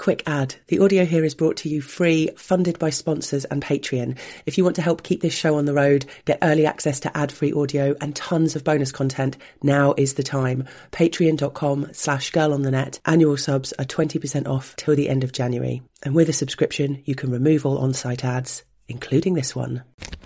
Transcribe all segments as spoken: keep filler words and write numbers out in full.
Quick ad. The audio here is brought to you free, funded by sponsors and Patreon. If you want to help keep this show on the road, get early access to ad-free audio and tons of bonus content, now is the time. Patreon.com slash girl on the net. Annual subs are twenty percent off till the end of January. And with a subscription, you can remove all on-site ads, including this one.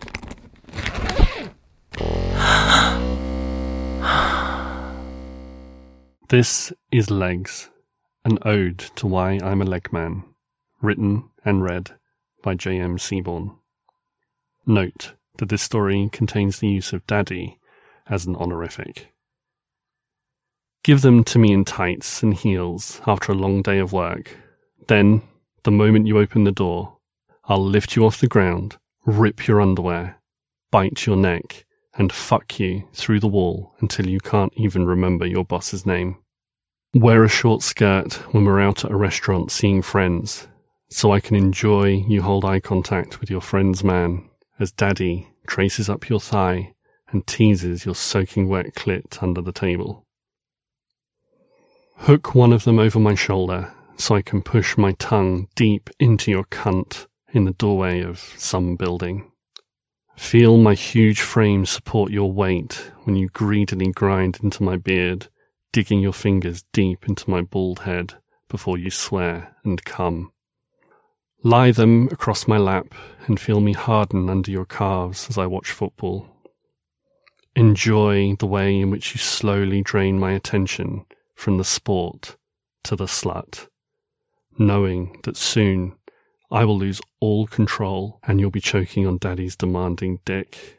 This is Legs, an ode to why I'm a leg man, written and read by J M Seaborn. Note that this story contains the use of daddy as an honorific. Give them to me in tights and heels after a long day of work. Then, the moment you open the door, I'll lift you off the ground, rip your underwear, bite your neck, and fuck you through the wall until you can't even remember your boss's name. Wear a short skirt when we're out at a restaurant seeing friends, so I can enjoy you hold eye contact with your friend's man as daddy traces up your thigh and teases your soaking wet clit under the table. Hook one of them over my shoulder so I can push my tongue deep into your cunt in the doorway of some building. Feel my huge frame support your weight when you greedily grind into my beard, digging your fingers deep into my bald head before you swear and come. Lie them across my lap and feel me harden under your calves as I watch football. Enjoy the way in which you slowly drain my attention from the sport to the slut, knowing that soon I will lose all control and you'll be choking on daddy's demanding dick.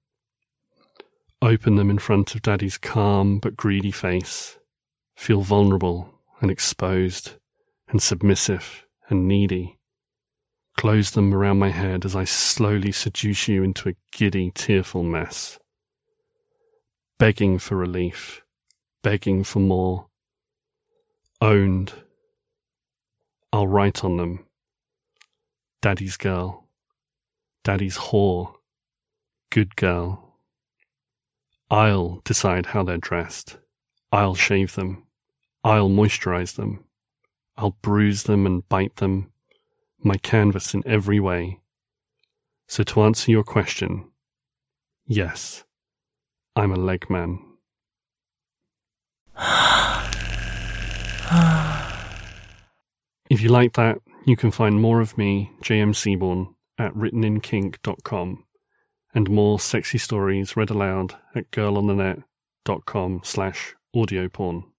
Open them in front of daddy's calm but greedy face. Feel vulnerable and exposed and submissive and needy. Close them around my head as I slowly seduce you into a giddy, tearful mess. Begging for relief, begging for more. Owned. I'll write on them. Daddy's girl, daddy's whore, good girl. I'll decide how they're dressed. I'll shave them. I'll moisturize them. I'll bruise them and bite them, my canvas in every way. So to answer your question, yes, I'm a leg man. If you like that, you can find more of me, J M Seaborn, at written in kink dot com, and more sexy stories read aloud at girlonthenet dot com slash audio porn.